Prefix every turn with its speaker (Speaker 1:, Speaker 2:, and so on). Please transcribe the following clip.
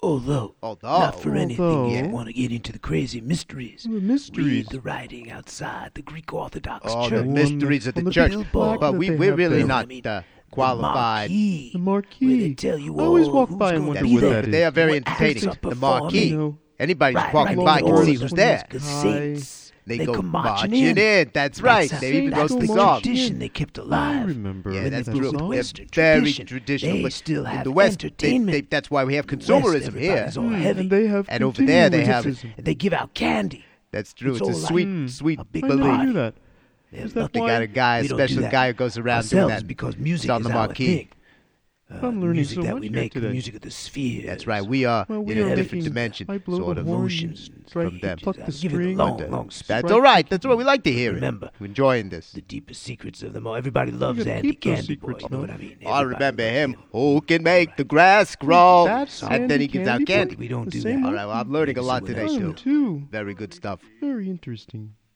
Speaker 1: Although, not for anything you want to get into the crazy mysteries.
Speaker 2: The mysteries.
Speaker 1: Read the writing outside the Greek Orthodox
Speaker 3: Oh,
Speaker 1: Church.
Speaker 3: the mysteries of the
Speaker 2: the
Speaker 3: church.
Speaker 2: billboard
Speaker 3: But
Speaker 2: that
Speaker 3: we're
Speaker 2: they have
Speaker 3: really
Speaker 2: there.
Speaker 3: not qualified.
Speaker 1: The
Speaker 2: The
Speaker 1: marquee.
Speaker 2: marquee.
Speaker 1: Where they tell you
Speaker 2: I always
Speaker 1: all
Speaker 2: walk
Speaker 1: who's
Speaker 2: by and
Speaker 1: gonna
Speaker 2: wonder
Speaker 1: be
Speaker 2: what
Speaker 1: there.
Speaker 2: that is.
Speaker 3: They are very
Speaker 1: What
Speaker 3: entertaining.
Speaker 1: acts are
Speaker 3: The
Speaker 1: performing.
Speaker 3: marquee.
Speaker 2: You know,
Speaker 3: Anybody
Speaker 1: Right,
Speaker 3: walking
Speaker 1: right,
Speaker 3: by can
Speaker 1: Lord,
Speaker 3: see who's there.
Speaker 1: The
Speaker 2: Hi.
Speaker 1: saints.
Speaker 3: They go
Speaker 1: come
Speaker 3: marching
Speaker 1: marching
Speaker 3: in. That's right.
Speaker 1: That's
Speaker 3: They even go
Speaker 1: that's
Speaker 3: to
Speaker 1: the
Speaker 3: the song.
Speaker 1: tradition they kept
Speaker 2: I
Speaker 1: alive.
Speaker 2: remember.
Speaker 3: Yeah,
Speaker 1: When
Speaker 3: that's
Speaker 1: they
Speaker 3: true.
Speaker 1: brought the
Speaker 3: They're
Speaker 1: Western
Speaker 3: very
Speaker 1: tradition,
Speaker 3: traditional.
Speaker 1: they
Speaker 3: But
Speaker 1: still
Speaker 3: in
Speaker 1: have
Speaker 3: the West,
Speaker 1: entertainment.
Speaker 3: that's why we have
Speaker 1: West,
Speaker 3: consumerism here.
Speaker 1: everybody's all heavy.
Speaker 2: And they have
Speaker 3: And over there they have-
Speaker 2: continuous
Speaker 1: They give out candy.
Speaker 3: That's true.
Speaker 1: It's
Speaker 3: It's a
Speaker 1: all
Speaker 3: sweet,
Speaker 1: like
Speaker 3: sweet
Speaker 1: a big
Speaker 2: I never
Speaker 3: belief.
Speaker 2: knew that.
Speaker 1: There's
Speaker 2: Is that
Speaker 1: nothing
Speaker 3: They got a guy, a
Speaker 1: we don't do
Speaker 3: special
Speaker 1: that
Speaker 3: guy who goes around doing
Speaker 1: ourselves
Speaker 3: that.
Speaker 1: because music
Speaker 3: It's on
Speaker 1: is
Speaker 3: the
Speaker 1: our
Speaker 3: marquee.
Speaker 1: thing.
Speaker 2: I'm learning
Speaker 1: music
Speaker 2: so
Speaker 1: that
Speaker 2: much
Speaker 1: we
Speaker 2: here
Speaker 1: make, the
Speaker 2: today.
Speaker 1: music of the spheres.
Speaker 3: That's right. We are
Speaker 2: Well, we
Speaker 3: in
Speaker 2: are
Speaker 3: a different
Speaker 2: making-
Speaker 3: dimension,
Speaker 2: I blow
Speaker 3: sort
Speaker 2: the
Speaker 3: of.
Speaker 2: horn,
Speaker 1: Emotions
Speaker 2: strike,
Speaker 3: from them.
Speaker 2: pluck the
Speaker 1: Give it
Speaker 2: string.
Speaker 1: long,
Speaker 3: But,
Speaker 1: long
Speaker 3: that's
Speaker 1: strike.
Speaker 3: all right. That's what we like to hear.
Speaker 1: Remember,
Speaker 3: We're enjoying this.
Speaker 1: the deepest secrets of them all. Everybody loves
Speaker 2: gotta
Speaker 1: Andy
Speaker 2: keep those
Speaker 1: Candy Boy.
Speaker 2: secrets,
Speaker 1: You know
Speaker 2: no?
Speaker 1: what I mean?
Speaker 3: I
Speaker 1: Everybody
Speaker 3: remember
Speaker 1: loves
Speaker 3: him. Who can make the grass grow?
Speaker 2: That's
Speaker 3: And then he
Speaker 2: Andy
Speaker 3: gives out
Speaker 2: Candy Boy?
Speaker 3: candy.
Speaker 1: We don't
Speaker 2: The
Speaker 1: do
Speaker 2: same
Speaker 1: that.
Speaker 3: All right. Well, I'm learning a lot
Speaker 1: Maybe
Speaker 3: today
Speaker 1: someone
Speaker 2: I am
Speaker 3: too.
Speaker 2: too.
Speaker 3: Very good stuff.
Speaker 2: Very interesting.